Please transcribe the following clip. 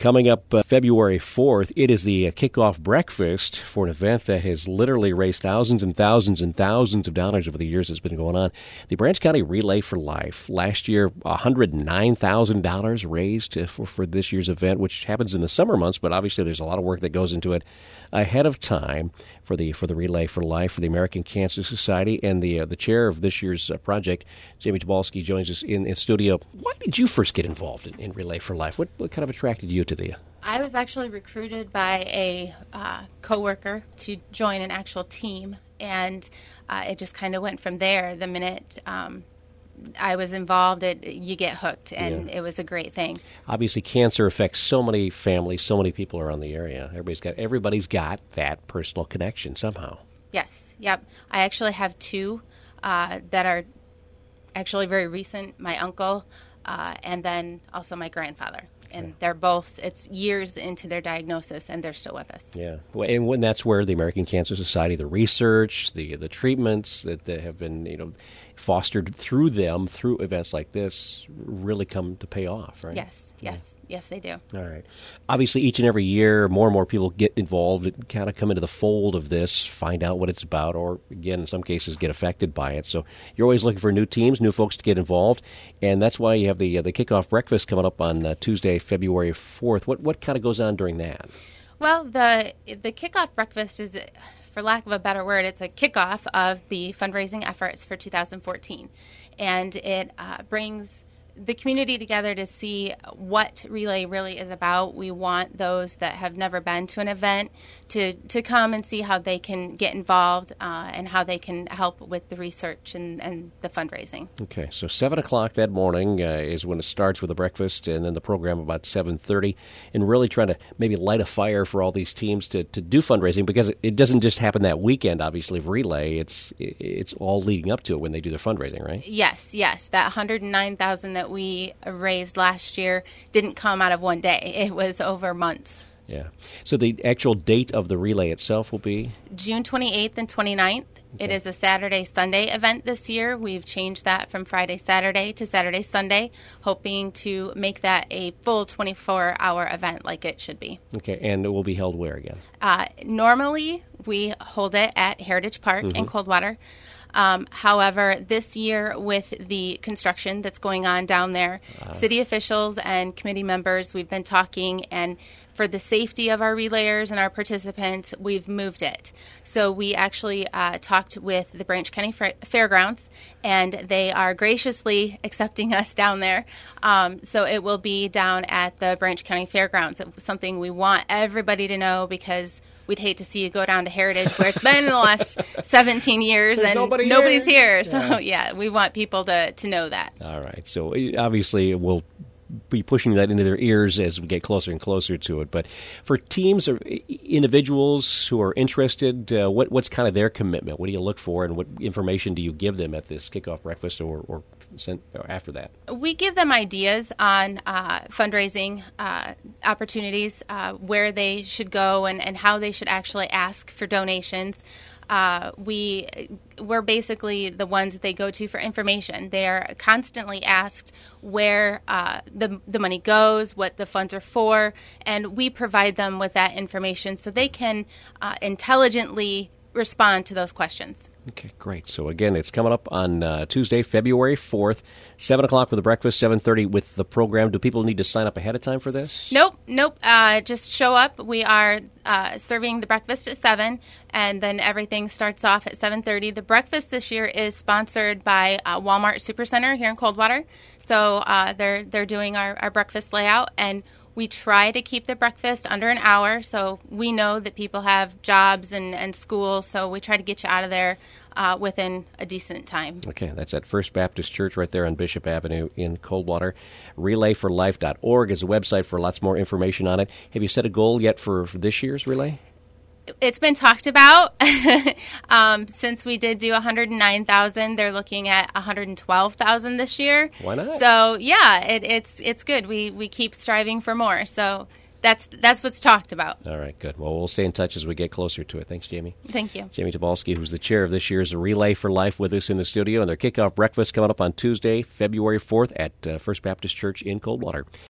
Coming up February 4th, it is the kickoff breakfast for an event that has literally raised thousands and thousands and thousands of dollars over the years that's been going on. The Branch County Relay for Life. Last year, $109,000 raised for this year's event, which happens in the summer months, but obviously there's a lot of work that goes into it ahead of time for the Relay for Life for the American Cancer Society. And the chair of this year's project, Jamie Tobolski, joins us in studio. Why did you first get involved in Relay for Life? What kind of attracted you to the... I was actually recruited by a coworker to join an actual team, and it just kind of went from there. The minute I was involved, you get hooked, and It was a great thing. Obviously, cancer affects so many families, so many people around the area. Everybody's got that personal connection somehow. Yes, yep. I actually have two that are actually very recent, my uncle, and then also my grandfather. And they're both, it's years into their diagnosis, and they're still with us. Yeah. And when that's where the American Cancer Society, the research, the treatments that have been, fostered through them, through events like this, really come to pay off, right? Yes, they do. All right. Obviously, each and every year, more and more people get involved and kind of come into the fold of this, find out what it's about, or, again, in some cases, get affected by it. So you're always looking for new teams, new folks to get involved, and that's why you have the kickoff breakfast coming up on Tuesday, February 4th. What kind of goes on during that? Well, the kickoff breakfast is, for lack of a better word, it's a kickoff of the fundraising efforts for 2014. And it brings the community together to see what Relay really is about. We want those that have never been to an event to come and see how they can get involved and how they can help with the research and the fundraising. Okay, so 7 o'clock that morning is when it starts with the breakfast, and then the program about 7:30, and really trying to maybe light a fire for all these teams to do fundraising, because it doesn't just happen that weekend, obviously, of Relay. It's all leading up to it when they do their fundraising, right? Yes. That $109,000 that we raised last year didn't come out of one day. It was over months. Yeah. So the actual date of the relay itself will be? June 28th and 29th. Okay. It is a Saturday-Sunday event this year. We've changed that from Friday-Saturday to Saturday-Sunday, hoping to make that a full 24-hour event like it should be. Okay, and it will be held where again? Normally, we hold it at Heritage Park in Coldwater. However, this year with the construction that's going on down there, city officials and committee members, we've been talking, and for the safety of our relayers and our participants, we've moved it. So we actually talked with the Branch County Fairgrounds, and they are graciously accepting us down there. So it will be down at the Branch County Fairgrounds. It's something we want everybody to know, because we'd hate to see you go down to Heritage, where it's been in the last 17 years and nobody's here. So, we want people to know that. All right. So, obviously, we'll be pushing that into their ears as we get closer and closer to it. But for teams or individuals who are interested, what's kind of their commitment? What do you look for, and what information do you give them at this kickoff breakfast or after that? We give them ideas on fundraising opportunities, where they should go and how they should actually ask for donations. We're basically the ones that they go to for information. They are constantly asked where the money goes, what the funds are for, and we provide them with that information so they can intelligently respond to those questions. Okay, great. So again, it's coming up on Tuesday, February 4th, 7 o'clock with the breakfast, 7:30 with the program. Do people need to sign up ahead of time for this? Nope. Just show up. We are serving the breakfast at 7, and then everything starts off at 7:30. The breakfast this year is sponsored by Walmart Supercenter here in Coldwater. So they're doing our breakfast layout, and we try to keep the breakfast under an hour, so we know that people have jobs and school, so we try to get you out of there within a decent time. Okay, that's at First Baptist Church right there on Bishop Avenue in Coldwater. RelayForLife.org is a website for lots more information on it. Have you set a goal yet for this year's Relay? It's been talked about. Since we did do $109,000, they're looking at $112,000 this year. Why not? So it's good. We keep striving for more. So that's what's talked about. All right, good. Well, we'll stay in touch as we get closer to it. Thanks, Jamie. Thank you. Jamie Tobolski, who's the chair of this year's Relay for Life, with us in the studio, and their kickoff breakfast coming up on Tuesday, February 4th at First Baptist Church in Coldwater.